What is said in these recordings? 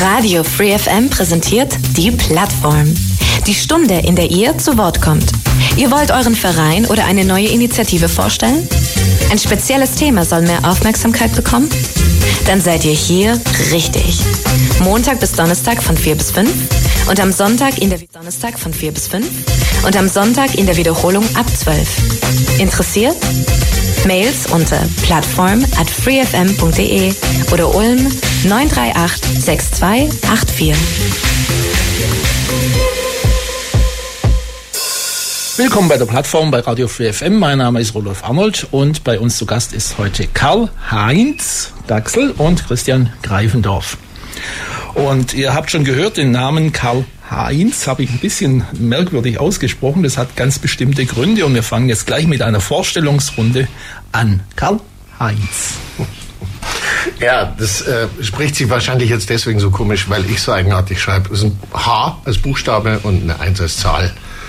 Radio Free FM präsentiert die Plattform. Die Stunde, in der ihr zu Wort kommt. Ihr wollt euren Verein oder eine neue Initiative vorstellen? Ein spezielles Thema soll mehr Aufmerksamkeit bekommen? Dann seid ihr hier richtig. Montag bis Donnerstag von 4 bis 5 und am Sonntag in der Donnerstag von 4 bis 5 und am Sonntag in der Wiederholung ab 12. Interessiert? Mails unter plattform@freefm.de oder Ulm 938 6284. Willkommen bei der Plattform bei Radio Free FM. Mein Name ist Rudolf Arnold und bei uns zu Gast ist heute Karl-Heinz Daxel und Christian Greifendorf. Und ihr habt schon gehört, den Namen Karl-Heinz habe ich ein bisschen merkwürdig ausgesprochen. Das hat ganz bestimmte Gründe und wir fangen jetzt gleich mit einer Vorstellungsrunde an. Karl-Heinz. Ja, das spricht sich wahrscheinlich jetzt deswegen so komisch, weil ich so eigenartig schreibe. Es ist ein H als Buchstabe und eine 1 als Zahl.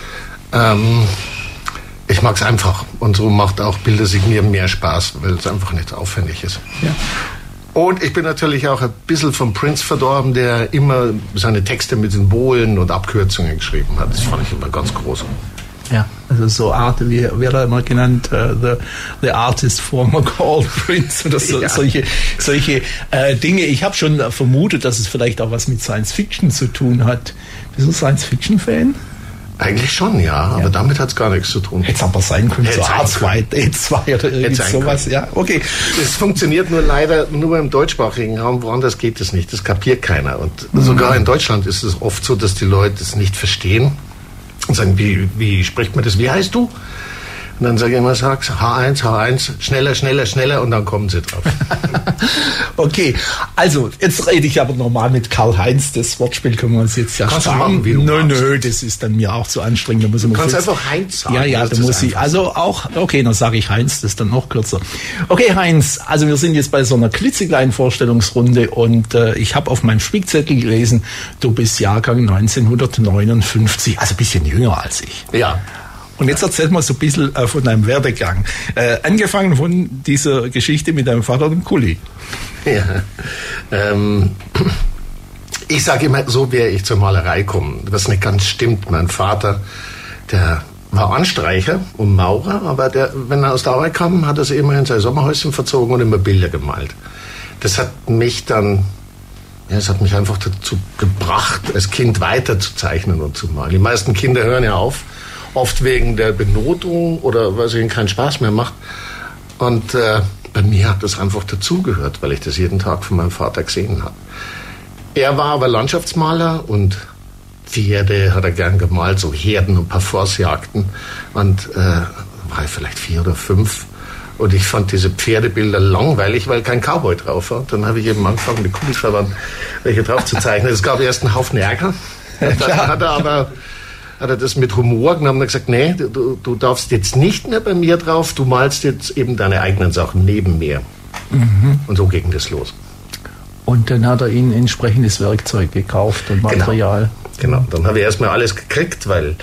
Ich mag es einfach und so macht auch Bilder signieren mehr Spaß, weil es einfach nicht so aufwendig ist. Ja. Und ich bin natürlich auch ein bisschen vom Prince verdorben, der immer seine Texte mit Symbolen und Abkürzungen geschrieben hat. Das fand ich immer ganz groß. Ja, also so Art, wie wird er immer genannt, the artist former called Prince oder so, ja. solche Dinge. Ich habe schon vermutet, dass es vielleicht auch was mit Science Fiction zu tun hat. Bist du Science-Fiction-Fan? Eigentlich schon, ja, aber damit hat es gar nichts zu tun. Hätte es aber sein können, so A2 oder irgend sowas, ja, okay. Es funktioniert nur leider nur im deutschsprachigen Raum, woanders geht es nicht, das kapiert keiner. Und sogar in Deutschland ist es oft so, dass die Leute es nicht verstehen und sagen, wie spricht man das, wie heißt du? Und dann sage ich immer, H1, schneller und dann kommen sie drauf. Okay, also jetzt rede ich aber normal mit Karl-Heinz. Das Wortspiel können wir uns jetzt ja sparen. Nö, das ist dann mir auch zu anstrengend. Da muss ich du kannst einfach Heinz sagen. Ja, da muss ich. Also auch, okay, dann sage ich Heinz, das ist dann noch kürzer. Okay, Heinz, also wir sind jetzt bei so einer klitzekleinen Vorstellungsrunde und ich habe auf meinem Spickzettel gelesen, du bist Jahrgang 1959, also ein bisschen jünger als ich. Ja. Und jetzt erzähl mal so ein bisschen von deinem Werdegang. Angefangen von dieser Geschichte mit deinem Vater, dem Kulli. Ja, ich sage immer, so wäre ich zur Malerei gekommen, was nicht ganz stimmt. Mein Vater, der war Anstreicher und Maurer, aber wenn er aus der Arbeit kam, hat er sich immer in sein Sommerhäuschen verzogen und immer Bilder gemalt. Das hat mich einfach dazu gebracht, als Kind weiter zu zeichnen und zu malen. Die meisten Kinder hören ja auf, oft wegen der Benotung oder weil es ihnen keinen Spaß mehr macht. Und bei mir hat das einfach dazugehört, weil ich das jeden Tag von meinem Vater gesehen habe. Er war aber Landschaftsmaler und Pferde hat er gern gemalt, so Herden und Parforcejagden. Und war ich vielleicht 4 oder 5. Und ich fand diese Pferdebilder langweilig, weil kein Cowboy drauf war. Dann habe ich eben angefangen, die Kugelschreiber welche drauf zu zeichnen. Es gab erst einen Haufen Ärger. Dann hat er das mit Humor genommen und gesagt, nee, du darfst jetzt nicht mehr bei mir drauf, du malst jetzt eben deine eigenen Sachen neben mir. Mhm. Und so ging das los. Und dann hat er ihnen entsprechendes Werkzeug gekauft und Material. Genau. Dann habe ich erstmal alles gekriegt, weil...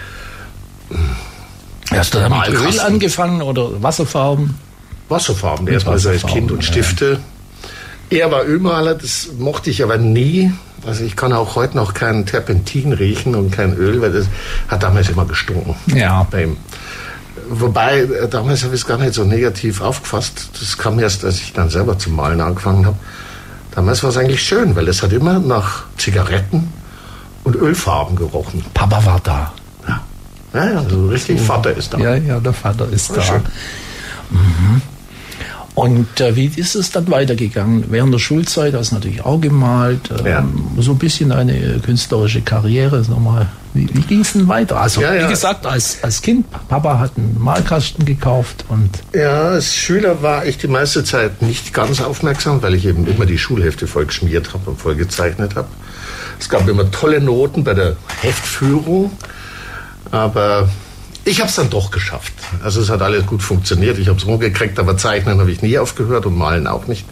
Hast du dann mit Öl angefangen oder Wasserfarben? Wasserfarben, erstmal so als Kind und Stifte. Ja. Er war Ölmaler, das mochte ich aber nie. Also ich kann auch heute noch keinen Terpentin riechen und kein Öl, weil das hat damals immer gestunken. Ja. Bei ihm. Wobei, damals habe ich es gar nicht so negativ aufgefasst. Das kam erst, als ich dann selber zu malen angefangen habe. Damals war es eigentlich schön, weil es hat immer nach Zigaretten und Ölfarben gerochen. Papa war da. Ja, also richtig, Vater ist da. Ja, der Vater ist da. Schön. Mhm. Und wie ist es dann weitergegangen? Während der Schulzeit hast du natürlich auch gemalt, so ein bisschen eine künstlerische Karriere. Nochmal. Wie ging es denn weiter? Also wie gesagt, als Kind, Papa hat einen Malkasten gekauft. Und ja, als Schüler war ich die meiste Zeit nicht ganz aufmerksam, weil ich eben immer die Schulhefte voll geschmiert habe und voll gezeichnet habe. Es gab immer tolle Noten bei der Heftführung, aber... Ich habe es dann doch geschafft. Also es hat alles gut funktioniert. Ich habe es rumgekriegt, aber zeichnen habe ich nie aufgehört und malen auch nicht.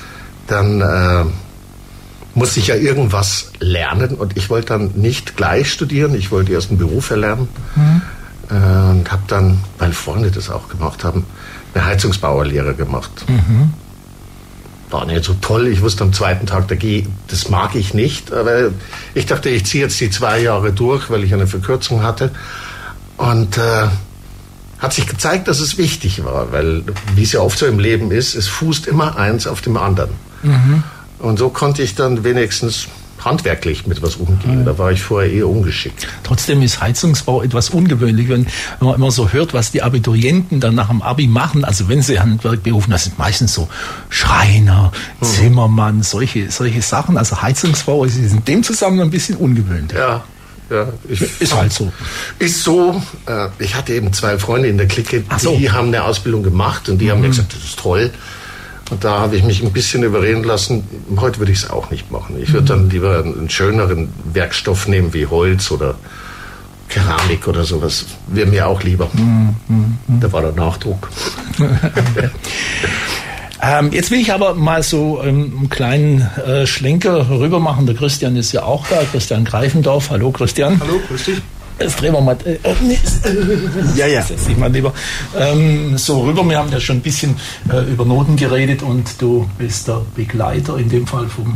Dann musste ich ja irgendwas lernen und ich wollte dann nicht gleich studieren. Ich wollte erst einen Beruf erlernen und habe dann, weil Freunde das auch gemacht haben, eine Heizungsbauerlehre gemacht. Mhm. war nicht so toll. Ich wusste am zweiten Tag, das mag ich nicht. Aber ich dachte, ich ziehe jetzt die 2 Jahre durch, weil ich eine Verkürzung hatte. Und hat sich gezeigt, dass es wichtig war, weil, wie es ja oft so im Leben ist, es fußt immer eins auf dem anderen. Mhm. Und so konnte ich dann wenigstens handwerklich mit was umgehen. Da war ich vorher eher ungeschickt. Trotzdem ist Heizungsbau etwas ungewöhnlich, wenn man immer so hört, was die Abiturienten dann nach dem Abi machen. Also wenn sie Handwerk berufen, das sind meistens so Schreiner, Zimmermann, solche Sachen. Also Heizungsbau ist in dem Zusammenhang ein bisschen ungewöhnlich. Ja. Ist halt so. Ist so. Ich hatte eben 2 Freunde in der Clique, die haben eine Ausbildung gemacht und die haben mir gesagt, das ist toll. Und da habe ich mich ein bisschen überreden lassen. Heute würde ich es auch nicht machen. Ich würde dann lieber einen schöneren Werkstoff nehmen wie Holz oder Keramik oder sowas. Wäre mir auch lieber. Da war der Nachdruck. Jetzt will ich aber mal so einen kleinen Schlenker rüber machen. Der Christian ist ja auch da. Christian Greifendorf. Hallo Christian. Hallo, grüß dich. Jetzt drehen wir mal. Ja. Setz dich mal lieber so rüber. Wir haben ja schon ein bisschen über Noten geredet und du bist der Begleiter, in dem Fall vom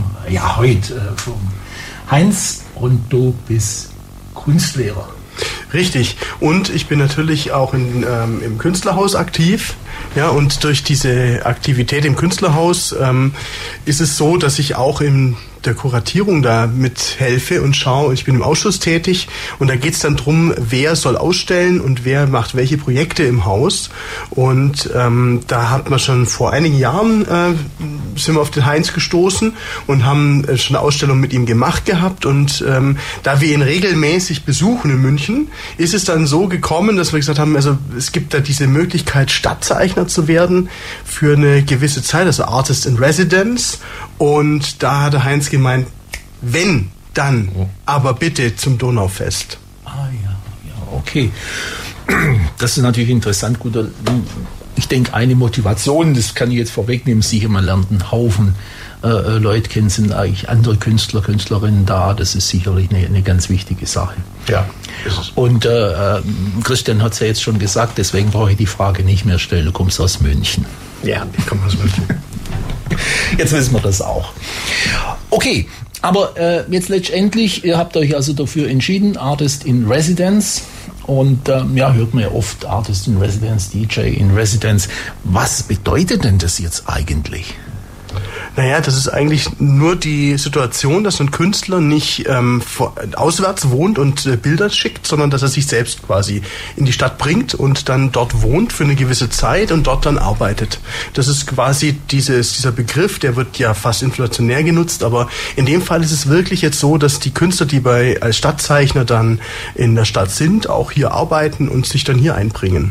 Heinz, und du bist Kunstlehrer. Richtig. Und ich bin natürlich auch im Künstlerhaus aktiv. Ja, und durch diese Aktivität im Künstlerhaus ist es so, dass ich auch in der Kuratierung da mithelfe und schaue. Ich bin im Ausschuss tätig und da geht es dann drum, wer soll ausstellen und wer macht welche Projekte im Haus. Und da hat man schon vor einigen Jahren sind wir auf den Heinz gestoßen und haben schon eine Ausstellung mit ihm gemacht gehabt. Und da wir ihn regelmäßig besuchen in München, ist es dann so gekommen, dass wir gesagt haben, also es gibt da diese Möglichkeit, Stadtzeichner zu werden für eine gewisse Zeit, also Artist in Residence. Und da hat der Heinz gemeint, wenn, dann, aber bitte zum Donaufest. Ja, okay. Das ist natürlich interessant. Gut, ich denke, eine Motivation, das kann ich jetzt vorwegnehmen, sicher, man lernt einen Haufen Leute kennen, sind eigentlich andere Künstler, Künstlerinnen da. Das ist sicherlich eine ganz wichtige Sache. Ja, ist es. Und Christian hat es ja jetzt schon gesagt, deswegen brauche ich die Frage nicht mehr stellen. Du kommst aus München. Ja, ich komme aus München. Jetzt wissen wir das auch. Okay, aber jetzt letztendlich, ihr habt euch also dafür entschieden, Artist in Residence. Und hört man ja oft Artist in Residence, DJ in Residence. Was bedeutet denn das jetzt eigentlich? Naja, das ist eigentlich nur die Situation, dass ein Künstler nicht auswärts wohnt und Bilder schickt, sondern dass er sich selbst quasi in die Stadt bringt und dann dort wohnt für eine gewisse Zeit und dort dann arbeitet. Das ist quasi dieser Begriff, der wird ja fast inflationär genutzt, aber in dem Fall ist es wirklich jetzt so, dass die Künstler, die als Stadtzeichner dann in der Stadt sind, auch hier arbeiten und sich dann hier einbringen.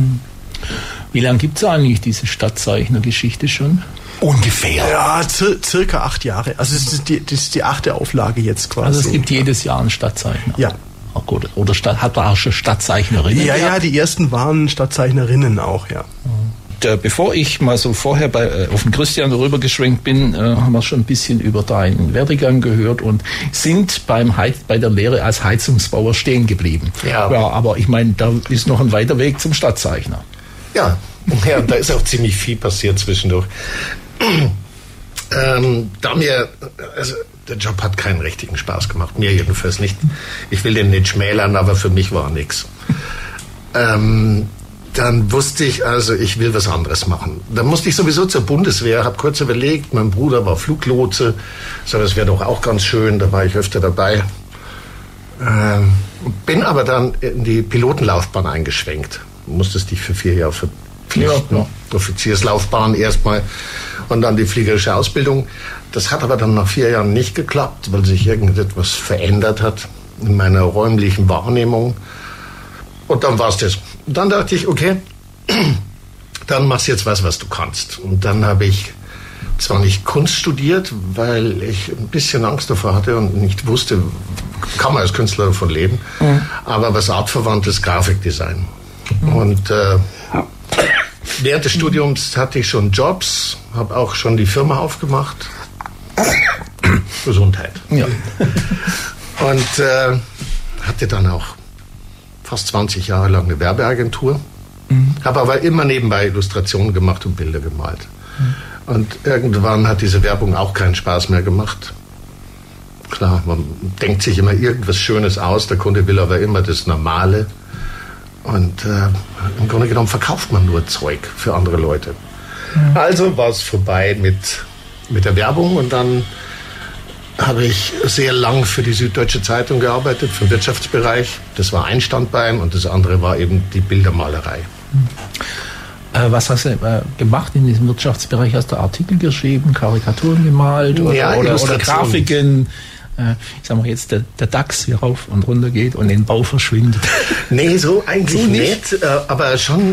Wie lange gibt es eigentlich diese Stadtzeichner-Geschichte schon? Ungefähr. Ja, circa 8 Jahre. Also das ist die 8. Auflage jetzt quasi. Also es gibt jedes Jahr einen Stadtzeichner. Ja. Ach gut. Oder hat man auch schon Stadtzeichnerinnen? Ja, die ersten waren Stadtzeichnerinnen auch, ja. Und, bevor ich mal so vorher auf den Christian rübergeschwenkt bin, haben wir schon ein bisschen über deinen Werdegang gehört und sind bei der Lehre als Heizungsbauer stehen geblieben. Ja, aber ich meine, da ist noch ein weiter Weg zum Stadtzeichner. Ja, da ist auch ziemlich viel passiert zwischendurch. Der Job hat keinen richtigen Spaß gemacht, mir jedenfalls nicht. Ich will den nicht schmälern, aber für mich war nichts. Dann wusste ich, also ich will was anderes machen. Dann musste ich sowieso zur Bundeswehr, habe kurz überlegt, mein Bruder war Fluglotse, so das wäre doch auch ganz schön, da war ich öfter dabei. Bin aber dann in die Pilotenlaufbahn eingeschwenkt. Musstest dich für 4 Jahre verpflichten. Ja. Offizierslaufbahn erstmal und dann die fliegerische Ausbildung. Das hat aber dann nach 4 Jahren nicht geklappt, weil sich irgendetwas verändert hat in meiner räumlichen Wahrnehmung. Und dann war es das. Und dann dachte ich, okay, dann machst du jetzt was du kannst. Und dann habe ich zwar nicht Kunst studiert, weil ich ein bisschen Angst davor hatte und nicht wusste, kann man als Künstler davon leben, aber was artverwandtes, Grafikdesign. Und während des Studiums hatte ich schon Jobs, habe auch schon die Firma aufgemacht. Gesundheit. Ja. Und hatte dann auch fast 20 Jahre lang eine Werbeagentur. Habe aber immer nebenbei Illustrationen gemacht und Bilder gemalt. Und irgendwann hat diese Werbung auch keinen Spaß mehr gemacht. Klar, man denkt sich immer irgendwas Schönes aus, der Kunde will aber immer das Normale. Und im Grunde genommen verkauft man nur Zeug für andere Leute. Also war es vorbei mit der Werbung und dann habe ich sehr lang für die Süddeutsche Zeitung gearbeitet, für den Wirtschaftsbereich. Das war ein Standbein und das andere war eben die Bildermalerei. Was hast du gemacht in diesem Wirtschaftsbereich? Hast du Artikel geschrieben, Karikaturen gemalt oder Grafiken? Ich sag mal jetzt, der DAX hier rauf und runter geht und den Bau verschwindet. Nee, so eigentlich so nicht, aber schon,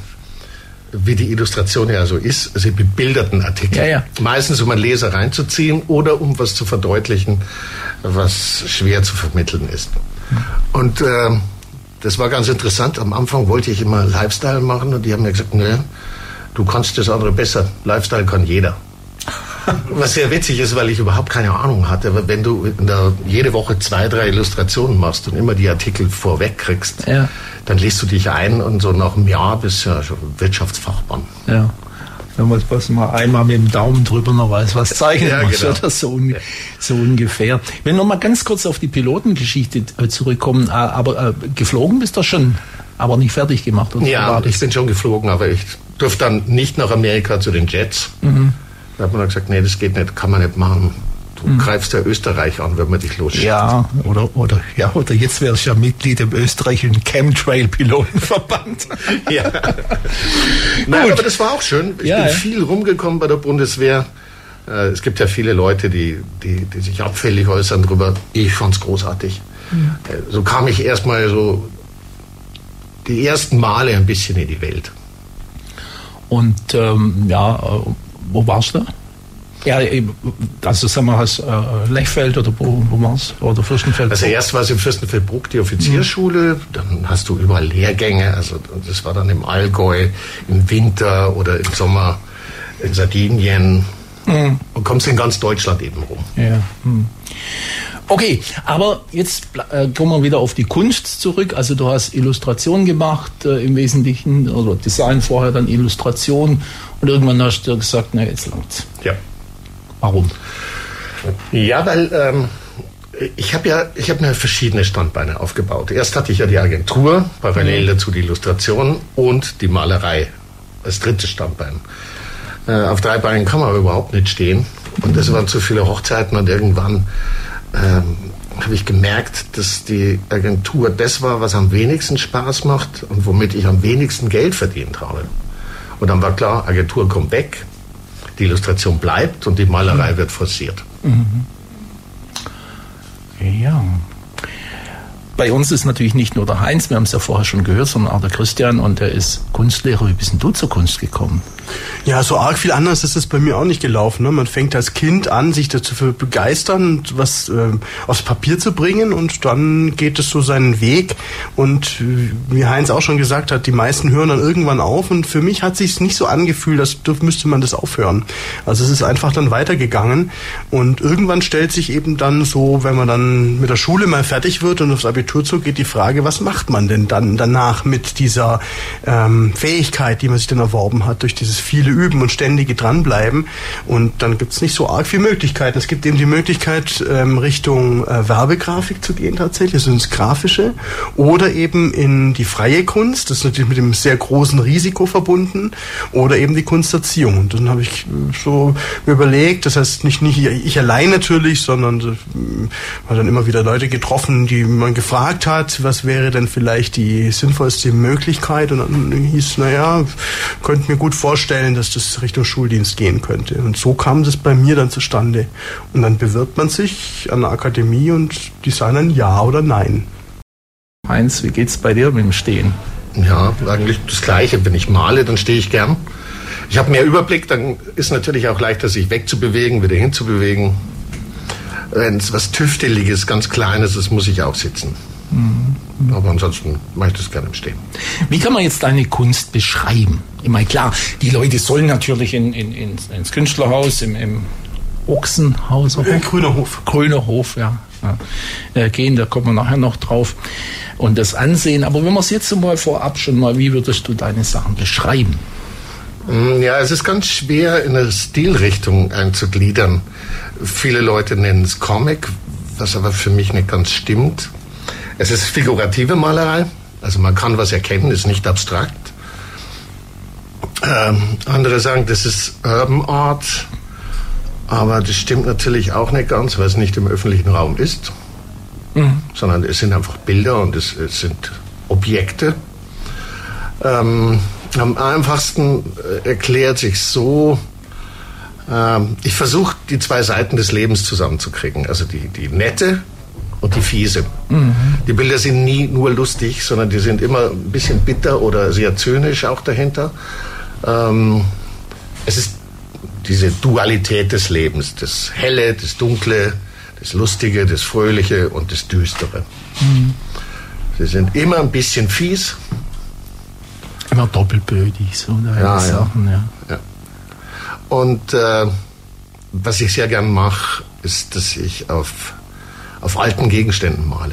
wie die Illustration ja so ist, sie bebilderten Artikel. Ja. Meistens, um einen Leser reinzuziehen oder um was zu verdeutlichen, was schwer zu vermitteln ist. Und das war ganz interessant. Am Anfang wollte ich immer Lifestyle machen und die haben mir gesagt, ne, du kannst das andere besser. Lifestyle kann jeder. Was sehr witzig ist, weil ich überhaupt keine Ahnung hatte. Aber wenn du jede Woche 2, 3 Illustrationen machst und immer die Artikel vorweg kriegst, dann liest du dich ein und so nach einem Jahr bist du ja schon Wirtschaftsfachmann. Ja. Wenn man mal einmal mit dem Daumen drüber noch weiß, was zeichnen muss, genau. Oder so ungefähr. Ich will noch mal ganz kurz auf die Pilotengeschichte zurückkommen. Aber geflogen bist du schon, aber nicht fertig gemacht. Ja, ich bin schon geflogen, aber ich durfte dann nicht nach Amerika zu den Jets. Da hat man dann gesagt, nee, das geht nicht, kann man nicht machen. Du greifst ja Österreich an, wenn man dich losschickt. Ja, oder jetzt wärst du ja Mitglied im österreichischen Chemtrail-Pilotenverband. Ja. Nein, aber das war auch schön. Ich bin viel rumgekommen bei der Bundeswehr. Es gibt ja viele Leute, die sich abfällig äußern drüber. Ich fand's großartig. So kam ich erstmal so die ersten Male ein bisschen in die Welt. Und wo warst du? Ja, also sagen wir, hast Lechfeld oder wo warst du? Oder Fürstenfeldbruck? Also erst war es im Fürstenfeldbruck die Offiziersschule, dann hast du überall Lehrgänge, also das war dann im Allgäu, im Winter oder im Sommer in Sardinien und kommst in ganz Deutschland eben rum. Ja. Okay, aber jetzt kommen wir wieder auf die Kunst zurück. Also du hast Illustration gemacht im Wesentlichen, oder Design vorher, dann Illustration und irgendwann hast du gesagt, na jetzt langt's. Ja. Warum? Ja, weil ich habe mir verschiedene Standbeine aufgebaut. Erst hatte ich ja die Agentur, parallel dazu die Illustration und die Malerei als drittes Standbein. Auf 3 Beinen kann man aber überhaupt nicht stehen und das waren zu viele Hochzeiten und irgendwann habe ich gemerkt, dass die Agentur das war, was am wenigsten Spaß macht und womit ich am wenigsten Geld verdient habe. Und dann war klar, Agentur kommt weg, die Illustration bleibt und die Malerei wird forciert. Ja. Bei uns ist natürlich nicht nur der Heinz, wir haben es ja vorher schon gehört, sondern auch der Christian und der ist Kunstlehrer. Wie bist denn du zur Kunst gekommen? Ja, so arg viel anders ist es bei mir auch nicht gelaufen. Ne? Man fängt als Kind an, sich dazu zu begeistern, was aufs Papier zu bringen und dann geht es so seinen Weg. Und wie Heinz auch schon gesagt hat, die meisten hören dann irgendwann auf und für mich hat es sich nicht so angefühlt, als müsste man das aufhören. Also es ist einfach dann weitergegangen und irgendwann stellt sich eben dann so, wenn man dann mit der Schule mal fertig wird und aufs Abitur zugeht, die Frage, was macht man denn dann danach mit dieser Fähigkeit, die man sich dann erworben hat, durch dieses viele Üben und ständige dranbleiben. Und dann gibt es nicht so arg viele Möglichkeiten. Es gibt eben die Möglichkeit, Richtung Werbegrafik zu gehen tatsächlich, also ins Grafische, oder eben in die freie Kunst, das ist natürlich mit dem sehr großen Risiko verbunden, oder eben die Kunsterziehung. Und dann habe ich so mir überlegt, das heißt nicht ich allein natürlich, sondern habe dann immer wieder Leute getroffen, die man gefragt hat, was wäre denn vielleicht die sinnvollste Möglichkeit, und dann hieß, könnte mir gut vorstellen, dass das Richtung Schuldienst gehen könnte. Und so kam das bei mir dann zustande. Und dann bewirbt man sich an der Akademie und die sagen dann ja oder nein. Heinz, wie geht's bei dir mit dem Stehen? Ja, eigentlich das Gleiche. Wenn ich male, dann stehe ich gern. Ich habe mehr Überblick, dann ist natürlich auch leichter, sich wegzubewegen, wieder hinzubewegen. Wenn es was Tüfteliges, ganz Kleines ist, muss ich auch sitzen. Aber ansonsten mache ich das gerne im Stehen. Wie kann man jetzt deine Kunst beschreiben? Ich meine, klar, die Leute sollen natürlich ins Künstlerhaus, im Ochsenhaus. Grüner Hof, gehen, da kommen wir nachher noch drauf. Und das ansehen. Aber wenn wir es jetzt mal vorab schon mal, wie würdest du deine Sachen beschreiben? Ja, es ist ganz schwer in eine Stilrichtung einzugliedern. Viele Leute nennen es Comic, was aber für mich nicht ganz stimmt. Es ist figurative Malerei, also man kann was erkennen, ist nicht abstrakt. Andere sagen, das ist Urban Art, aber das stimmt natürlich auch nicht ganz, weil es nicht im öffentlichen Raum ist, sondern es sind einfach Bilder und es sind Objekte. Am einfachsten erklärt sich so, ich versuche die zwei Seiten des Lebens zusammenzukriegen, also die nette und die fiese. Die Bilder sind nie nur lustig, sondern die sind immer ein bisschen bitter oder sehr zynisch auch dahinter. Es ist diese Dualität des Lebens, das Helle, das Dunkle, das Lustige, das Fröhliche und das Düstere. Sie sind immer ein bisschen fies. Immer doppelbödig, so Sachen, ja. Und was ich sehr gern mache, ist, dass ich auf alten Gegenständen male.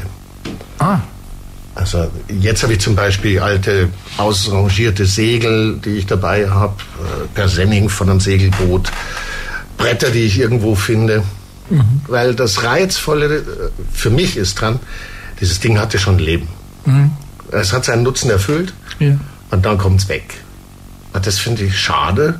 Also jetzt habe ich zum Beispiel alte, ausrangierte Segel, die ich dabei habe, Persenning von einem Segelboot, Bretter, die ich irgendwo finde. Weil das Reizvolle für mich ist dran, dieses Ding hatte schon Leben. Es hat seinen Nutzen erfüllt und dann kommt es weg. Und das finde ich schade,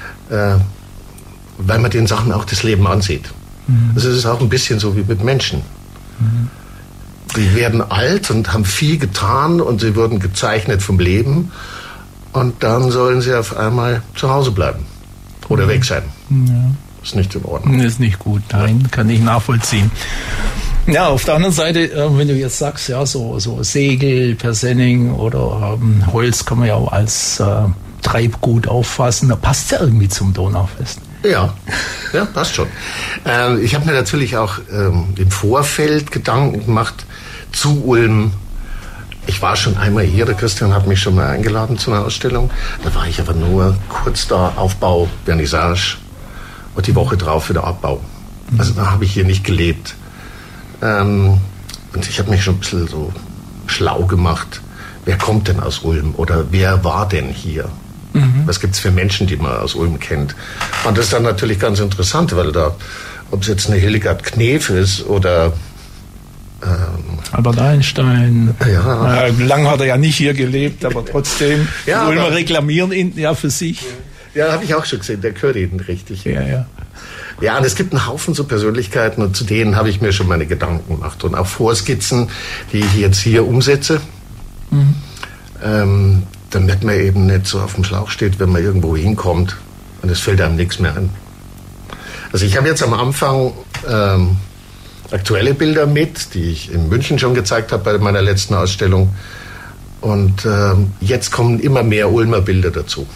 weil man den Sachen auch das Leben ansieht. Also es ist auch ein bisschen so wie mit Menschen. Die werden alt und haben viel getan und sie wurden gezeichnet vom Leben und dann sollen sie auf einmal zu Hause bleiben oder weg sein. Ist nicht in Ordnung. Ist nicht gut, nein, kann ich nachvollziehen. Ja, auf der anderen Seite, wenn du jetzt sagst, ja, so Segel, Persenning oder Holz kann man ja auch als Treibgut auffassen, da passt ja irgendwie zum Donaufest. Ja, passt schon. Ich habe mir natürlich auch im Vorfeld Gedanken gemacht zu Ulm. Ich war schon einmal hier, der Christian hat mich schon mal eingeladen zu einer Ausstellung. Da war ich aber nur kurz da, Aufbau, Vernissage und die Woche drauf wieder Abbau. Also da habe ich hier nicht gelebt. Und ich habe mich schon ein bisschen so schlau gemacht. Wer kommt denn aus Ulm oder wer war denn hier? Was gibt es für Menschen, die man aus Ulm kennt? Und das ist dann natürlich ganz interessant, weil da, ob es jetzt eine Hildegard Knef ist oder Albert Einstein. Ja. Lang hat er ja nicht hier gelebt, aber trotzdem, die Ulmer reklamieren ihn ja für sich. Ja, habe ich auch schon gesehen, der gehört ihnen richtig. Ja. Ja, und es gibt einen Haufen so Persönlichkeiten und zu denen habe ich mir schon meine Gedanken gemacht und auch Vorskizzen, die ich jetzt hier umsetze. Damit man eben nicht so auf dem Schlauch steht, wenn man irgendwo hinkommt und es fällt einem nichts mehr ein. Also ich habe jetzt am Anfang aktuelle Bilder mit, die ich in München schon gezeigt habe bei meiner letzten Ausstellung und jetzt kommen immer mehr Ulmer Bilder dazu.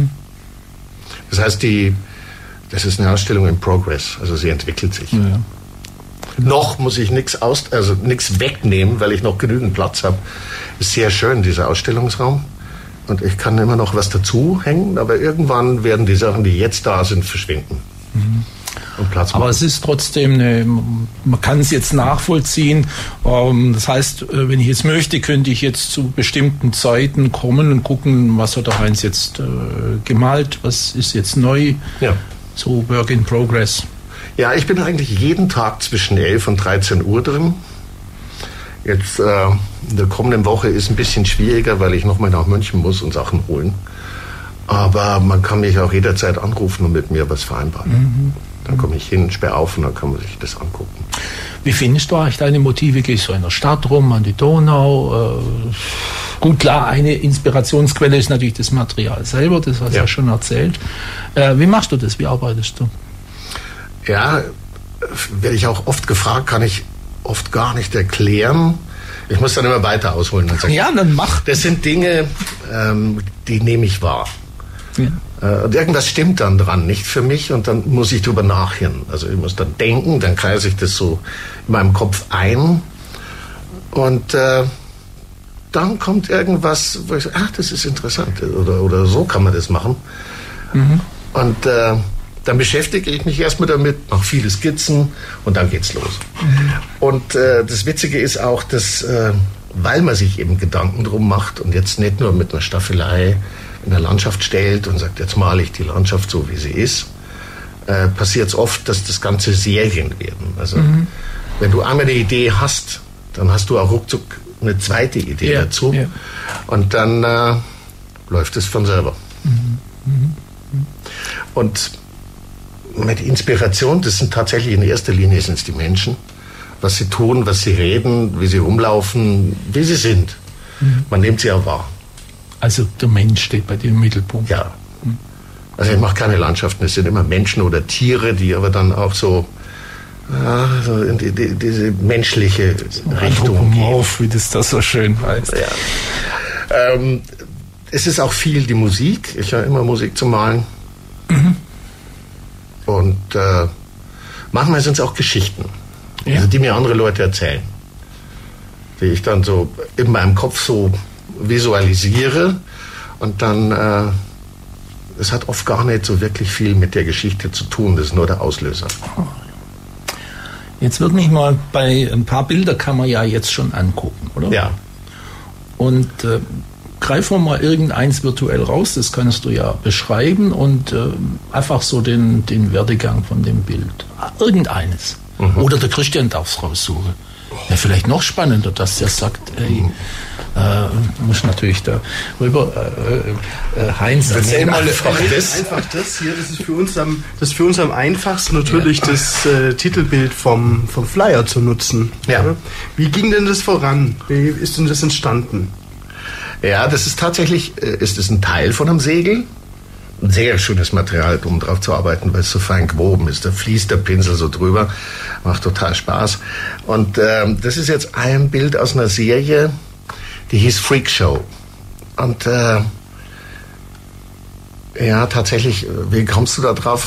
Das heißt, das ist eine Ausstellung in Progress, also sie entwickelt sich. Ja. Noch muss ich nichts wegnehmen, weil ich noch genügend Platz habe. Ist sehr schön, dieser Ausstellungsraum. Und ich kann immer noch was dazu hängen, aber irgendwann werden die Sachen, die jetzt da sind, verschwinden. Und Platz machen. Aber es ist trotzdem man kann es jetzt nachvollziehen. Das heißt, wenn ich jetzt möchte, könnte ich jetzt zu bestimmten Zeiten kommen und gucken, was hat der Heinz jetzt gemalt, was ist jetzt neu. Ja. So Work in Progress. Ja, ich bin eigentlich jeden Tag zwischen 11 und 13 Uhr drin. Jetzt in der kommenden Woche ist ein bisschen schwieriger, weil ich nochmal nach München muss und Sachen holen. Aber man kann mich auch jederzeit anrufen und mit mir was vereinbaren. Dann komme ich hin, sperre auf und dann kann man sich das angucken. Wie findest du eigentlich deine Motive? Gehst du in der Stadt rum, an die Donau? Gut, klar, eine Inspirationsquelle ist natürlich das Material selber, das hast du ja schon erzählt. Wie machst du das? Wie arbeitest du? Ja, werde ich auch oft gefragt, kann ich oft gar nicht erklären. Ich muss dann immer weiter ausholen. Und sagen, ja, dann mach. Das sind Dinge, die nehme ich wahr. Ja. Und irgendwas stimmt dann dran, nicht für mich, und dann muss ich drüber nachhören. Also ich muss dann denken, dann kreise ich das so in meinem Kopf ein und dann kommt irgendwas, wo ich sage, ach, das ist interessant oder so kann man das machen. Und dann beschäftige ich mich erstmal damit, mache viele Skizzen und dann geht's los. Und das Witzige ist auch, dass weil man sich eben Gedanken drum macht und jetzt nicht nur mit einer Staffelei in der Landschaft stellt und sagt, jetzt male ich die Landschaft so, wie sie ist, passiert es oft, dass das Ganze Serien werden. Also wenn du einmal eine Idee hast, dann hast du auch ruckzuck eine zweite Idee dazu und dann läuft es von selber. Und mit Inspiration, das sind tatsächlich in erster Linie sind es die Menschen, was sie tun, was sie reden, wie sie rumlaufen, wie sie sind. Man nimmt sie auch wahr. Also der Mensch steht bei dir im Mittelpunkt. Ja. Also ich mache keine Landschaften, es sind immer Menschen oder Tiere, die aber dann auch so in diese menschliche Richtung gehen. Wie das da so schön heißt. Ja. Es ist auch viel die Musik. Ich höre immer Musik zu malen. Und manchmal sind es auch Geschichten, also die mir andere Leute erzählen. Die ich dann so in meinem Kopf so visualisiere und dann es hat oft gar nicht so wirklich viel mit der Geschichte zu tun, das ist nur der Auslöser. Jetzt wird mich mal, bei ein paar Bilder kann man ja jetzt schon angucken, oder? Ja. Und greif mal irgendeins virtuell raus, das kannst du ja beschreiben und einfach so den Werdegang von dem Bild. Irgendeines. Oder der Christian darf es raussuchen. Ja, vielleicht noch spannender, dass der sagt, ey, muss natürlich da rüber, Heinz, erzähl mal einfach das hier, das ist für uns am einfachsten natürlich das Titelbild vom Flyer zu nutzen. Ja. Wie ging denn das voran? Wie ist denn das entstanden? Ja, das ist tatsächlich, ist es ein Teil von einem Segel. Ein sehr schönes Material, um drauf zu arbeiten, weil es so fein gewoben ist. Da fließt der Pinsel so drüber. Macht total Spaß. Und das ist jetzt ein Bild aus einer Serie, die hieß Freak Show. Und ja, tatsächlich, wie kommst du da drauf?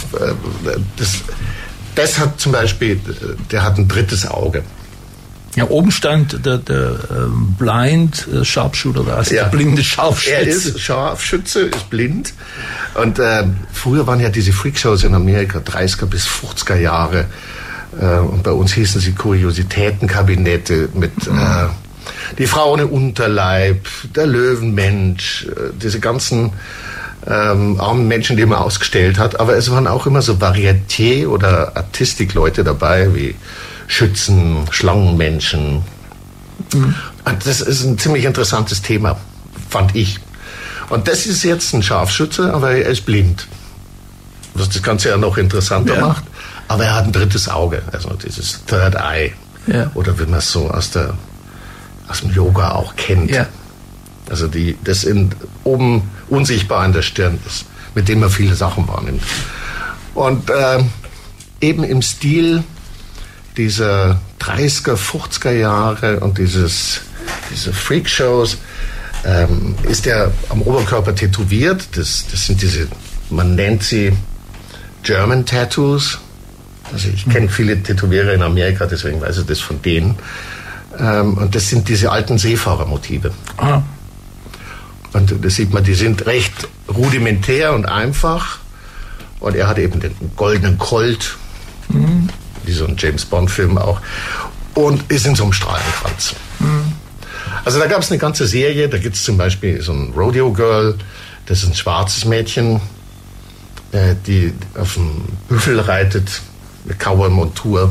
Das hat zum Beispiel, der hat ein drittes Auge. Ja, oben stand der Blind Sharpshooter, also der blinde Scharfschütze. Er ist Scharfschütze, ist blind. Und früher waren ja diese Freakshows in Amerika 30er bis 50er Jahre. Und bei uns hießen sie Kuriositätenkabinette mit die Frau ohne Unterleib, der Löwenmensch, diese ganzen armen Menschen, die man ausgestellt hat. Aber es waren auch immer so Varieté- oder Artistikleute dabei, wie Schützen, Schlangenmenschen. Und das ist ein ziemlich interessantes Thema, fand ich. Und das ist jetzt ein Scharfschütze, aber er ist blind. Was das Ganze ja noch interessanter macht. Aber er hat ein drittes Auge, also dieses Third Eye. Ja. Oder wie man es so aus dem Yoga auch kennt. Ja. Also das oben unsichtbar an der Stirn ist, mit dem man viele Sachen wahrnimmt. Und eben im Stil dieser 30er, 50er Jahre und diese Freakshows ist er am Oberkörper tätowiert. Das sind diese, man nennt sie German Tattoos. Also ich kenne viele Tätowierer in Amerika, deswegen weiß ich das von denen. Und das sind diese alten Seefahrermotive. Ah. Und das sieht man, die sind recht rudimentär und einfach. Und er hat eben den goldenen Colt, wie so ein James-Bond-Film auch, und ist in so einem Strahlenkranz. Also da gab es eine ganze Serie, da gibt es zum Beispiel so ein Rodeo-Girl, das ist ein schwarzes Mädchen, die auf einem Büffel reitet, eine Cowboy-Montur.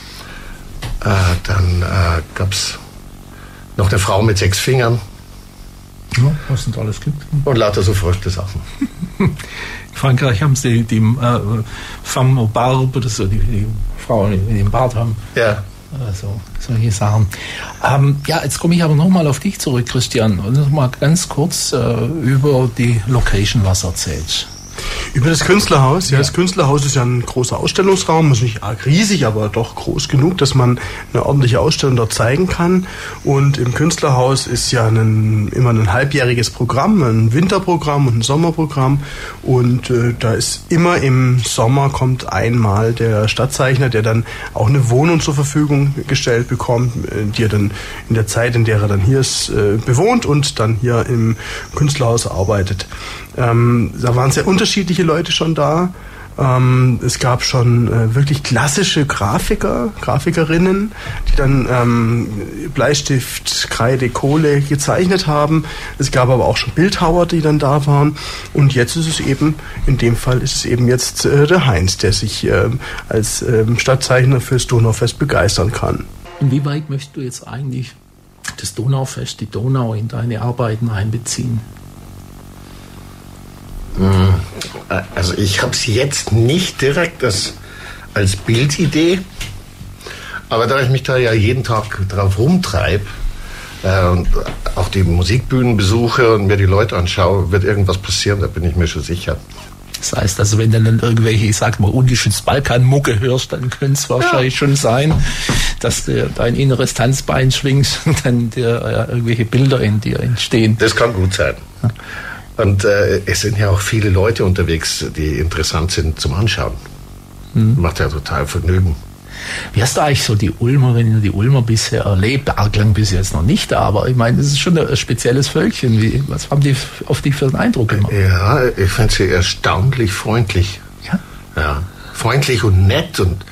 Dann gab es noch eine Frau mit 6 Fingern. Ja, was es alles gibt. Und lauter so verrückte Sachen. In Frankreich haben sie die Femme au Barbe, das so die Frauen, die den Bart haben. Ja. Also solche Sachen. Ja, jetzt komme ich aber nochmal auf dich zurück, Christian. Und noch mal ganz kurz über die Location was erzählst. Über das Künstlerhaus. Ja, das Künstlerhaus ist ja ein großer Ausstellungsraum, ist nicht arg riesig, aber doch groß genug, dass man eine ordentliche Ausstellung dort zeigen kann. Und im Künstlerhaus ist ja immer ein halbjähriges Programm, ein Winterprogramm und ein Sommerprogramm. Und da ist immer im Sommer kommt einmal der Stadtzeichner, der dann auch eine Wohnung zur Verfügung gestellt bekommt, die er dann in der Zeit, in der er dann hier ist, bewohnt und dann hier im Künstlerhaus arbeitet. Da waren sehr unterschiedliche Leute schon da. Es gab schon wirklich klassische Grafikerinnen, die dann Bleistift, Kreide, Kohle gezeichnet haben. Es gab aber auch schon Bildhauer, die dann da waren. Und jetzt ist es eben, in dem Fall ist es eben jetzt der Heinz, der sich als Stadtzeichner fürs Donaufest begeistern kann. Inwieweit möchtest du jetzt eigentlich das Donaufest, die Donau, in deine Arbeiten einbeziehen? Also ich habe es jetzt nicht direkt als Bildidee, aber da ich mich da ja jeden Tag drauf rumtreibe und auch die Musikbühnen besuche und mir die Leute anschaue, wird irgendwas passieren, da bin ich mir schon sicher. Das heißt also, wenn du dann irgendwelche, ich sag mal, ungeschützt Balkanmucke hörst, dann könnte es wahrscheinlich schon sein, dass du dein inneres Tanzbein schwingst und dann dir irgendwelche Bilder in dir entstehen. Das kann gut sein. Ja. Und es sind ja auch viele Leute unterwegs, die interessant sind zum Anschauen. Macht ja total Vergnügen. Wie hast du eigentlich so die Ulmerinnen und die Ulmer bisher erlebt? Arglang bis jetzt noch nicht da, aber ich meine, das ist schon ein spezielles Völkchen. Was haben die auf dich für einen Eindruck gemacht? Ja, ich finde sie erstaunlich freundlich. Ja? Ja, freundlich und nett und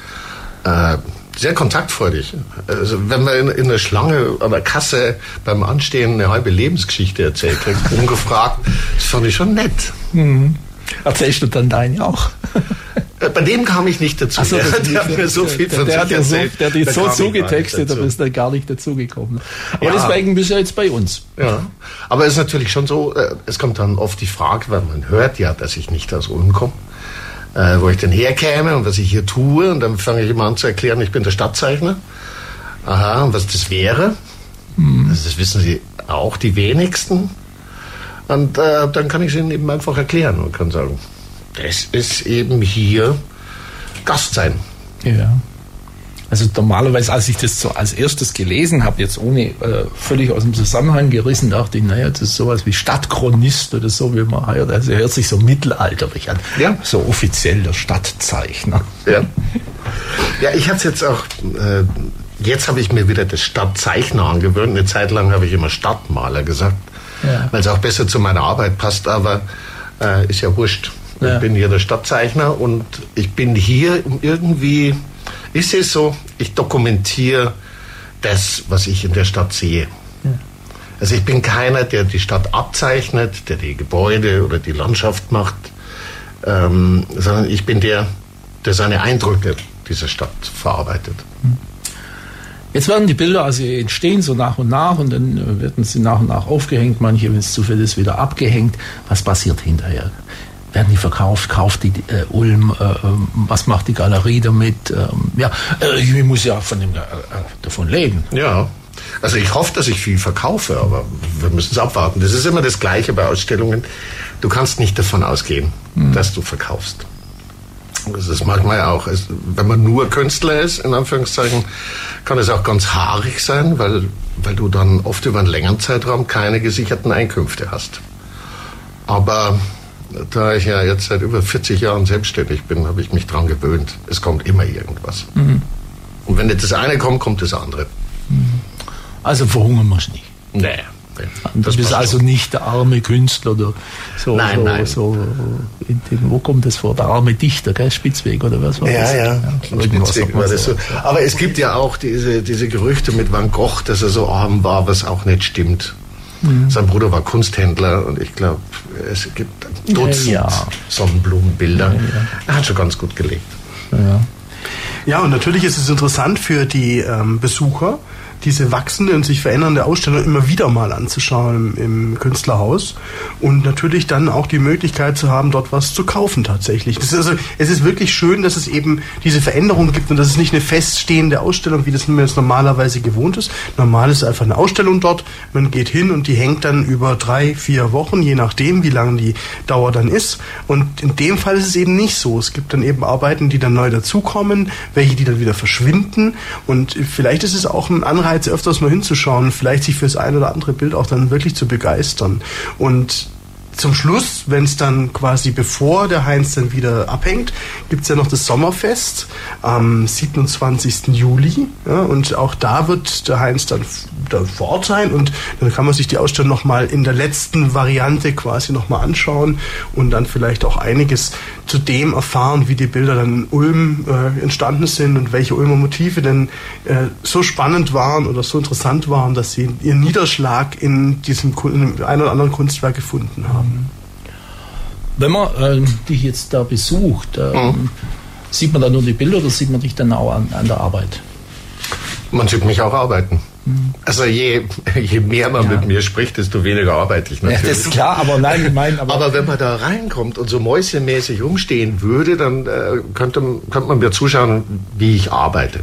sehr kontaktfreudig. Also wenn man in der Schlange an der Kasse beim Anstehen eine halbe Lebensgeschichte erzählt kriegt, ungefragt, das fand ich schon nett. Mhm. Erzählst du dann deine auch? Bei dem kam ich nicht dazu. So, der hat mir so viel von sich erzählt. Der hat dich so zugetextet, da bist du gar nicht dazugekommen. Aber ja, deswegen bist du jetzt bei uns. Ja, aber es ist natürlich schon so, es kommt dann oft die Frage, weil man hört ja, dass ich nicht aus Ulm komme, wo ich denn herkäme und was ich hier tue. Und dann fange ich immer an zu erklären, ich bin der Stadtzeichner. Aha, und was das wäre. Also das wissen sie auch die wenigsten. Und dann kann ich es ihnen eben einfach erklären und kann sagen, das ist eben hier Gast sein. Ja. Also normalerweise, als ich das so als erstes gelesen habe, jetzt ohne völlig aus dem Zusammenhang gerissen, dachte ich, naja, das ist sowas wie Stadtchronist oder so, wie man hört. Also hört sich so mittelalterlich an. Ja. So offiziell der Stadtzeichner. Ja, ja, ich hatte es jetzt auch, jetzt habe ich mir wieder das Stadtzeichner angewöhnt. Eine Zeit lang habe ich immer Stadtmaler gesagt, weil es auch besser zu meiner Arbeit passt, aber ist ja wurscht. Ich bin hier der Stadtzeichner und ich bin hier irgendwie, ich sehe es so, ich dokumentiere das, was ich in der Stadt sehe. Ja. Also ich bin keiner, der die Stadt abzeichnet, der die Gebäude oder die Landschaft macht, sondern ich bin der seine Eindrücke dieser Stadt verarbeitet. Jetzt werden die Bilder also entstehen so nach und dann werden sie nach und nach aufgehängt, manche, wenn es zu viel ist, wieder abgehängt. Was passiert hinterher? Werden die verkauft? Kauft die Ulm? Was macht die Galerie damit? Ich muss ja davon leben. Ja, also ich hoffe, dass ich viel verkaufe, aber wir müssen es abwarten. Das ist immer das Gleiche bei Ausstellungen. Du kannst nicht davon ausgehen, dass du verkaufst. Das ist manchmal auch, wenn man nur Künstler ist, in Anführungszeichen, kann es auch ganz haarig sein, weil du dann oft über einen längeren Zeitraum keine gesicherten Einkünfte hast. Aber da ich ja jetzt seit über 40 Jahren selbstständig bin, habe ich mich dran gewöhnt. Es kommt immer irgendwas. Und wenn nicht das eine kommt, kommt das andere. Also verhungern wir es nicht. Nee. Du bist also nicht der arme Künstler oder so. Nein. Wo kommt das vor? Der arme Dichter, gell? Spitzweg oder was war das? Ja. Spitzweg war das so. Aber es gibt ja auch diese Gerüchte mit Van Gogh, dass er so arm war, was auch nicht stimmt. Sein Bruder war Kunsthändler und ich glaube, es gibt ein Dutzend Sonnenblumenbilder. Er hat schon ganz gut gelebt. Ja, und natürlich ist es interessant für die Besucher, diese wachsende und sich verändernde Ausstellung immer wieder mal anzuschauen im Künstlerhaus und natürlich dann auch die Möglichkeit zu haben, dort was zu kaufen tatsächlich. Es ist wirklich schön, dass es eben diese Veränderung gibt und dass es nicht eine feststehende Ausstellung, wie das man jetzt normalerweise gewohnt ist. Normal ist einfach eine Ausstellung dort, man geht hin und die hängt dann über 3-4 Wochen, je nachdem, wie lange die Dauer dann ist. Und in dem Fall ist es eben nicht so. Es gibt dann eben Arbeiten, die dann neu dazukommen, welche, die dann wieder verschwinden und vielleicht ist es auch ein Anreiz, öfters mal hinzuschauen, vielleicht sich für das ein oder andere Bild auch dann wirklich zu begeistern. Und zum Schluss, wenn es dann quasi bevor der Heinz dann wieder abhängt, gibt es ja noch das Sommerfest am 27. Juli. Ja, und auch da wird der Heinz dann vor Ort sein und dann kann man sich die Ausstellung nochmal in der letzten Variante quasi nochmal anschauen und dann vielleicht auch einiges zu dem erfahren, wie die Bilder dann in Ulm entstanden sind und welche Ulmer Motive denn so spannend waren oder so interessant waren, dass sie ihren Niederschlag in diesem ein oder anderen Kunstwerk gefunden haben. Wenn man dich jetzt da besucht, sieht man da nur die Bilder oder sieht man dich dann auch an der Arbeit? Man sieht mich auch arbeiten. Also je mehr man mit mir spricht, desto weniger arbeite ich natürlich. Ja, das ist klar, aber nein, ich meine... Aber wenn man da reinkommt und so mäusemäßig rumstehen würde, dann könnte man mir zuschauen, wie ich arbeite.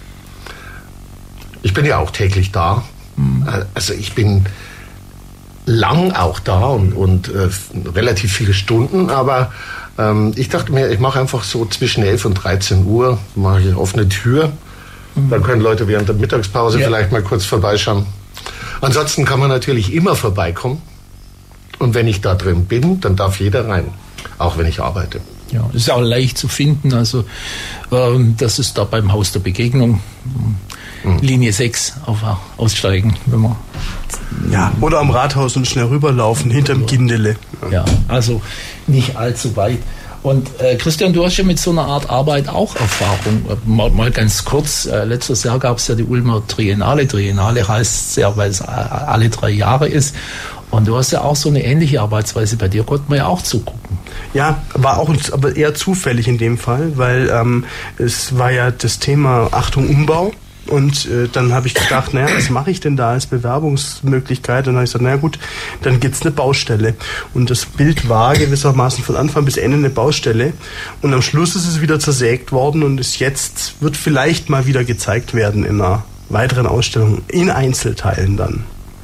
Ich bin ja auch täglich da. Also ich bin lang auch da und relativ viele Stunden, aber ich dachte mir, ich mache einfach so zwischen 11 und 13 Uhr, mache ich offene Tür. Dann können Leute während der Mittagspause vielleicht mal kurz vorbeischauen. Ansonsten kann man natürlich immer vorbeikommen. Und wenn ich da drin bin, dann darf jeder rein, auch wenn ich arbeite. Ja, das ist auch leicht zu finden. Also das ist da beim Haus der Begegnung, Linie 6 aussteigen, wenn man... Ja, oder am Rathaus und schnell rüberlaufen, hinterm Gindele. Ja, also nicht allzu weit. Und Christian, du hast ja mit so einer Art Arbeit auch Erfahrung. Mal ganz kurz, letztes Jahr gab es ja die Ulmer Triennale. Triennale heißt es ja, weil es alle 3 Jahre ist. Und du hast ja auch so eine ähnliche Arbeitsweise. Bei dir konnte man ja auch zugucken. Ja, war auch aber eher zufällig in dem Fall, weil es war ja das Thema Achtung Umbau. Und dann habe ich gedacht, naja, was mache ich denn da als Bewerbungsmöglichkeit? Und dann habe ich gesagt, naja gut, dann gibt's eine Baustelle. Und das Bild war gewissermaßen von Anfang bis Ende eine Baustelle. Und am Schluss ist es wieder zersägt worden und wird vielleicht mal wieder gezeigt werden in einer weiteren Ausstellung, in Einzelteilen dann.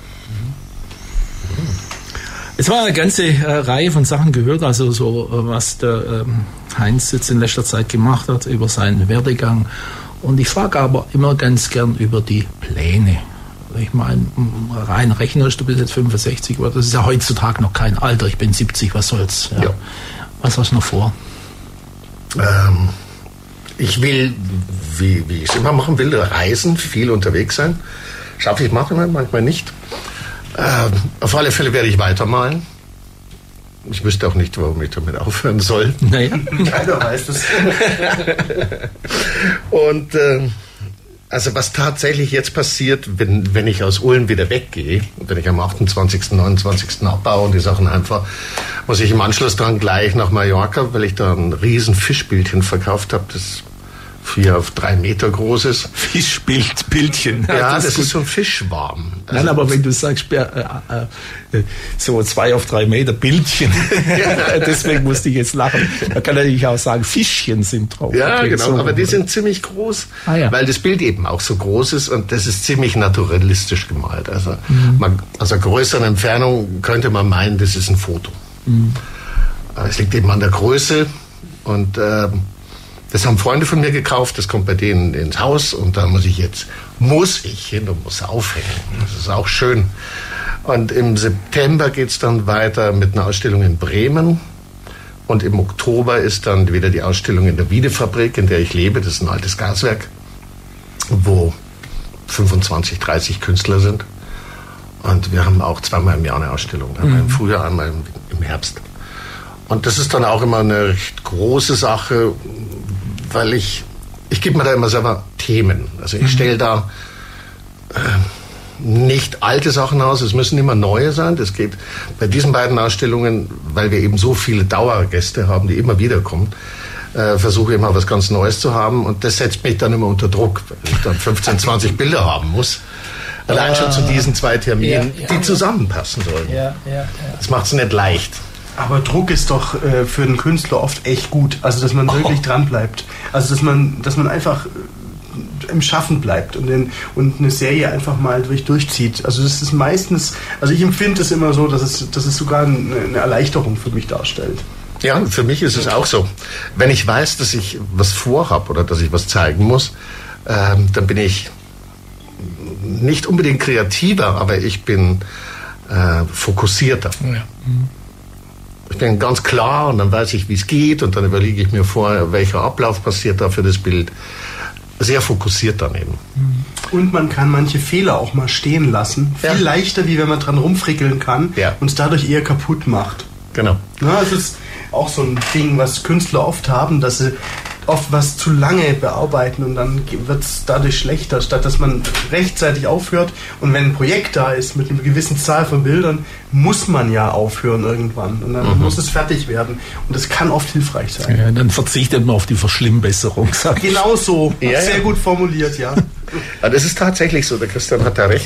Es war eine ganze Reihe von Sachen gehört, also so was der Heinz jetzt in letzter Zeit gemacht hat über seinen Werdegang. Und ich frage aber immer ganz gern über die Pläne. Ich meine, rein rechnerisch, du bist jetzt 65, aber das ist ja heutzutage noch kein Alter. Ich bin 70, was soll's? Ja. Was hast du noch vor? Ich will, wie ich es immer machen will, reisen, viel unterwegs sein. Schaffe ich manchmal nicht. Auf alle Fälle werde ich weitermalen. Ich wüsste auch nicht, warum ich damit aufhören soll. Naja. Keiner weiß das. Und also was tatsächlich jetzt passiert, wenn ich aus Ulm wieder weggehe, wenn ich am 28., 29. abbaue und die Sachen einfach, muss ich im Anschluss dran gleich nach Mallorca, weil ich da ein riesen Fischbildchen verkauft habe, das 4 auf 3 Meter groß ist. Fischbildchen. Ja, das ist so ein Fischwarm. Also nein, aber wenn du sagst, so 2 auf 3 Meter Bildchen, deswegen musste ich jetzt lachen. Man kann natürlich auch sagen, Fischchen sind drauf. Ja, okay, genau, so, aber die sind ziemlich groß, ja. Weil das Bild eben auch so groß ist und das ist ziemlich naturalistisch gemalt. Also aus einer größeren Entfernung könnte man meinen, das ist ein Foto. Es liegt eben an der Größe und das haben Freunde von mir gekauft, das kommt bei denen ins Haus und da muss ich hin und muss aufhängen. Das ist auch schön. Und im September geht es dann weiter mit einer Ausstellung in Bremen und im Oktober ist dann wieder die Ausstellung in der Wiedefabrik, in der ich lebe. Das ist ein altes Gaswerk, wo 25, 30 Künstler sind. Und wir haben auch 2-mal im Jahr eine Ausstellung, einmal im Frühjahr, einmal im Herbst. Und das ist dann auch immer eine recht große Sache, weil ich gebe mir da immer selber Themen. Also ich stelle da nicht alte Sachen aus, es müssen immer neue sein. Das geht bei diesen beiden Ausstellungen, weil wir eben so viele Dauergäste haben, die immer wieder kommen, versuche immer was ganz Neues zu haben und das setzt mich dann immer unter Druck, weil ich dann 15, 20 Bilder haben muss. Allein schon zu diesen 2 Terminen, die zusammenpassen sollen. Das macht es nicht leicht. Aber Druck ist doch für einen Künstler oft echt gut. Also, dass man wirklich dran bleibt. Also, dass man einfach im Schaffen bleibt und eine Serie einfach mal durchzieht. Also, das ist meistens, also ich empfinde es immer so, dass es sogar eine Erleichterung für mich darstellt. Ja, für mich ist es auch so. Wenn ich weiß, dass ich was vorhabe oder dass ich was zeigen muss, dann bin ich nicht unbedingt kreativer, aber ich bin fokussierter. Ich bin ganz klar und dann weiß ich, wie es geht und dann überlege ich mir vor, welcher Ablauf passiert da für das Bild. Sehr fokussiert daneben. Und man kann manche Fehler auch mal stehen lassen. Viel leichter, wie wenn man dran rumfrickeln kann und es dadurch eher kaputt macht. Genau. Ja, es ist auch so ein Ding, was Künstler oft haben, dass sie oft was zu lange bearbeiten und dann wird es dadurch schlechter, statt dass man rechtzeitig aufhört. Und wenn ein Projekt da ist mit einer gewissen Zahl von Bildern, muss man ja aufhören irgendwann und dann muss es fertig werden. Und das kann oft hilfreich sein. Ja, dann verzichtet man auf die Verschlimmbesserung. Genau so. Sehr gut formuliert, ja. Das ist tatsächlich so, der Christian hat da recht.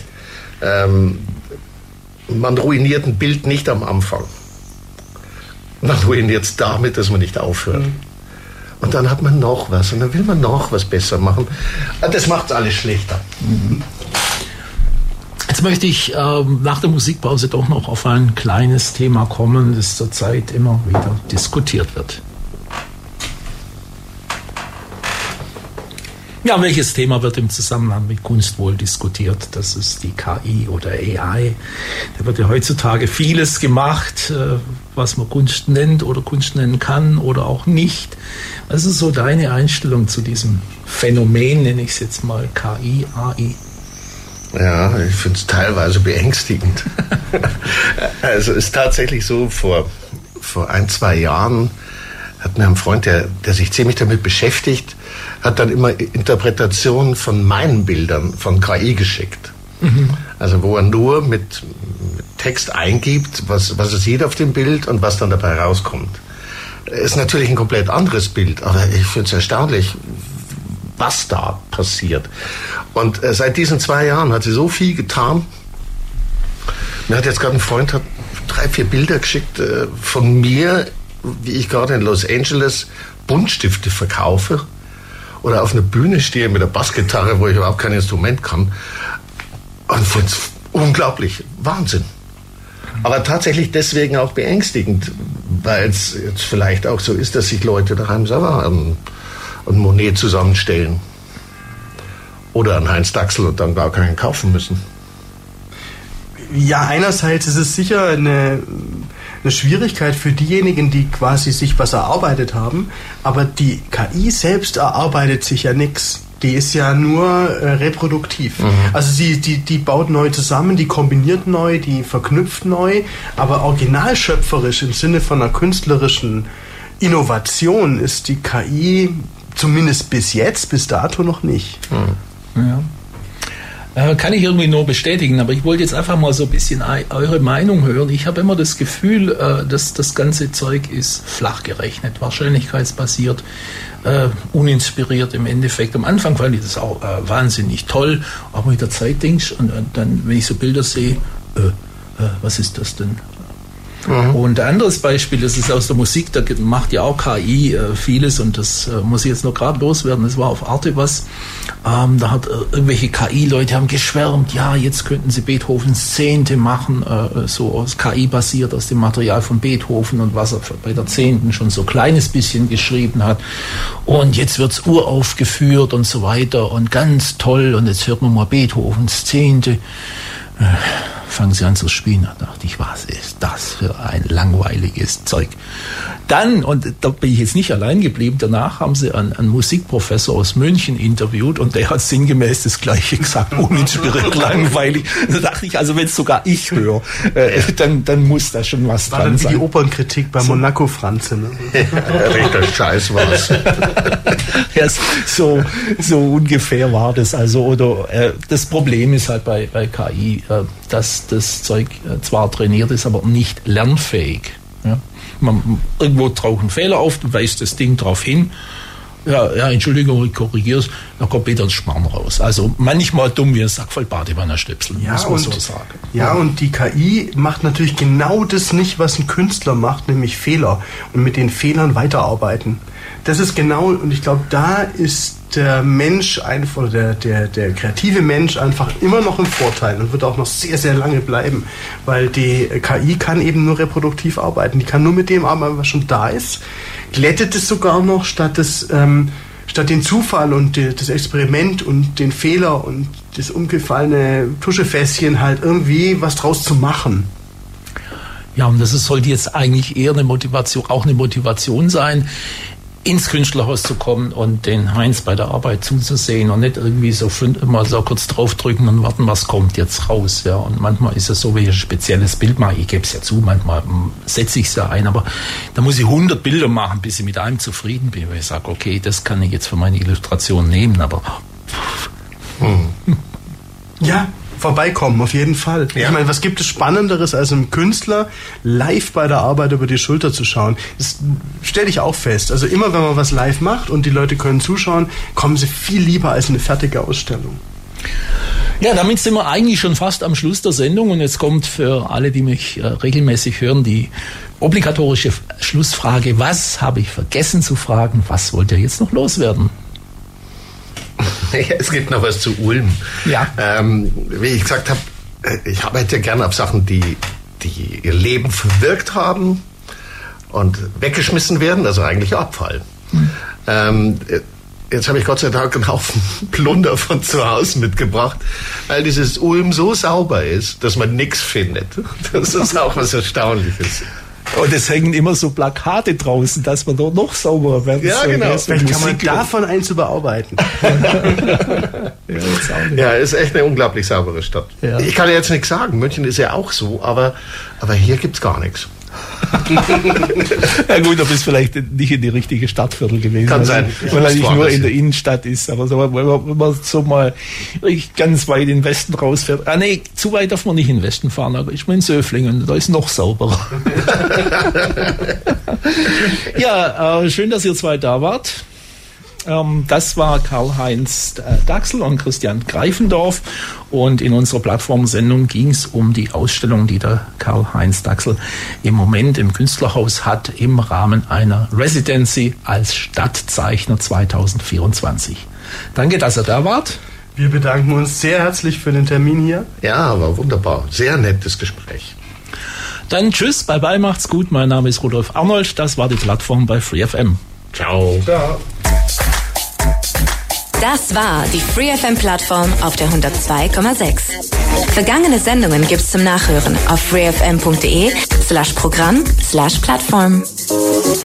Man ruiniert ein Bild nicht am Anfang. Man ruiniert es damit, dass man nicht aufhört. Und dann hat man noch was und dann will man noch was besser machen. Das macht alles schlechter. Jetzt möchte ich nach der Musikpause doch noch auf ein kleines Thema kommen, das zurzeit immer wieder diskutiert wird. Ja, welches Thema wird im Zusammenhang mit Kunst wohl diskutiert? Das ist die KI oder AI. Da wird ja heutzutage vieles gemacht, was man Kunst nennt oder Kunst nennen kann oder auch nicht. Was ist so deine Einstellung zu diesem Phänomen, nenne ich es jetzt mal, KI, AI? Ja, ich finde es teilweise beängstigend. Also ist tatsächlich so, vor 1-2 Jahren hat mir ein Freund, der sich ziemlich damit beschäftigt, hat dann immer Interpretationen von meinen Bildern von KI geschickt. Also wo er nur mit Text eingibt, was es sieht auf dem Bild und was dann dabei rauskommt. Ist natürlich ein komplett anderes Bild, aber ich finde es erstaunlich, was da passiert. Und seit diesen 2 Jahren hat sie so viel getan. Mir hat jetzt gerade ein Freund 3-4 Bilder geschickt von mir, wie ich gerade in Los Angeles Buntstifte verkaufe oder auf einer Bühne stehe mit der Bassgitarre, wo ich überhaupt kein Instrument kann. Und finde es unglaublich, Wahnsinn. Aber tatsächlich deswegen auch beängstigend, weil es jetzt vielleicht auch so ist, dass sich Leute daheim selber ein Monet zusammenstellen oder ein Heinz Dachsel und dann gar keinen kaufen müssen. Ja, einerseits ist es sicher eine Schwierigkeit für diejenigen, die quasi sich was erarbeitet haben, aber die KI selbst erarbeitet sich ja nichts. Die ist ja nur reproduktiv. Also die baut neu zusammen, die kombiniert neu, die verknüpft neu, aber originalschöpferisch im Sinne von einer künstlerischen Innovation ist die KI zumindest bis dato noch nicht. Ja. Kann ich irgendwie nur bestätigen, aber ich wollte jetzt einfach mal so ein bisschen eure Meinung hören. Ich habe immer das Gefühl, dass das ganze Zeug ist flach gerechnet, wahrscheinlichkeitsbasiert, uninspiriert im Endeffekt. Am Anfang fand ich das auch wahnsinnig toll, aber mit der Zeit denkst und dann, wenn ich so Bilder sehe, was ist das denn? Und ein anderes Beispiel, das ist aus der Musik, da macht ja auch KI vieles und das muss ich jetzt noch gerade loswerden, das war auf Arte was, da hat irgendwelche KI-Leute haben geschwärmt, ja, jetzt könnten sie Beethovens 10. machen, so aus KI basiert, aus dem Material von Beethoven und was er bei der 10. schon so ein kleines bisschen geschrieben hat und jetzt wird's uraufgeführt und so weiter und ganz toll und jetzt hört man mal Beethovens 10. Fangen sie an zu spielen. Da dachte ich, was ist das für ein langweiliges Zeug? Dann, und da bin ich jetzt nicht allein geblieben, danach haben sie einen Musikprofessor aus München interviewt und der hat sinngemäß das Gleiche gesagt, uninspiriert, langweilig. Da dachte ich, also wenn es sogar ich höre, dann muss da schon was war dran dann sein. Wie die Opernkritik bei Monaco Franze. Ne? Rechter Scheiß war's. Ja, so ungefähr war das. Also, oder das Problem ist halt bei KI, dass das Zeug zwar trainiert ist, aber nicht lernfähig. Ja? Irgendwo tauchen Fehler auf, du weist das Ding drauf hin. Ja, Entschuldigung, ich korrigiere es, dann kommt wieder ein Schmarrn raus. Also manchmal dumm wie ein Sack voll Badewannerstöpsel, muss man so sagen. Ja, und die KI macht natürlich genau das nicht, was ein Künstler macht, nämlich Fehler. Und mit den Fehlern weiterarbeiten. Das ist genau, und ich glaube, da ist der Mensch einfach, oder der kreative Mensch einfach immer noch im Vorteil und wird auch noch sehr, sehr lange bleiben, weil die KI kann eben nur reproduktiv arbeiten. Die kann nur mit dem arbeiten, was schon da ist, glättet es sogar noch, statt den Zufall und das Experiment und den Fehler und das umgefallene Tuschefässchen halt irgendwie was draus zu machen. Ja, und sollte jetzt eigentlich eher eine Motivation sein, ins Künstlerhaus zu kommen und den Heinz bei der Arbeit zuzusehen und nicht irgendwie so immer so kurz draufdrücken und warten, was kommt jetzt raus. Ja, und manchmal ist es so, wie ich ein spezielles Bild mache. Ich gebe es ja zu, manchmal setze ich es ja ein, aber da muss ich 100 Bilder machen, bis ich mit einem zufrieden bin, weil ich sage, okay, das kann ich jetzt für meine Illustration nehmen, aber Ja, vorbeikommen, auf jeden Fall. Ja. Ich meine, was gibt es Spannenderes, als einem Künstler live bei der Arbeit über die Schulter zu schauen? Das stelle ich auch fest. Also immer, wenn man was live macht und die Leute können zuschauen, kommen sie viel lieber als eine fertige Ausstellung. Ja, damit sind wir eigentlich schon fast am Schluss der Sendung und jetzt kommt für alle, die mich regelmäßig hören, die obligatorische Schlussfrage. Was habe ich vergessen zu fragen? Was wollt ihr jetzt noch loswerden? Es gibt noch was zu Ulm. Ja. Wie ich gesagt habe, ich arbeite gerne auf Sachen, die ihr Leben verwirkt haben und weggeschmissen werden, also eigentlich Abfall. Jetzt habe ich Gott sei Dank einen Haufen Plunder von zu Hause mitgebracht, weil dieses Ulm so sauber ist, dass man nichts findet. Das ist auch was Erstaunliches. Und es hängen immer so Plakate draußen, dass man dort noch sauberer werden soll. Ja, genau. Vielleicht kann man davon eins überarbeiten. Ja, ist echt eine unglaublich saubere Stadt. Ja. Ich kann ja jetzt nichts sagen, München ist ja auch so, aber hier gibt's gar nichts. Ja gut, da bist vielleicht nicht in die richtige Stadtviertel gewesen. Kann sein. Weil er nicht nur in der Innenstadt ist. Aber so, wenn man so mal ganz weit in den Westen rausfährt. Nee, zu weit darf man nicht in den Westen fahren. Aber ich bin in Söflingen, da ist noch sauberer. Ja, schön, dass ihr zwei da wart. Das war Karl-Heinz Daxel und Christian Greifendorf und in unserer Plattformsendung ging es um die Ausstellung, die der Karl-Heinz Daxel im Moment im Künstlerhaus hat im Rahmen einer Residency als Stadtzeichner 2024. Danke, dass ihr da wart. Wir bedanken uns sehr herzlich für den Termin hier. Ja, war wunderbar. Sehr nettes Gespräch. Dann tschüss, bye bye, macht's gut. Mein Name ist Rudolf Arnold. Das war die Plattform bei FreeFM. Ciao. Ciao. Das war die FreeFM-Plattform auf der 102,6. Vergangene Sendungen gibt's zum Nachhören auf freefm.de/Programm/Plattform.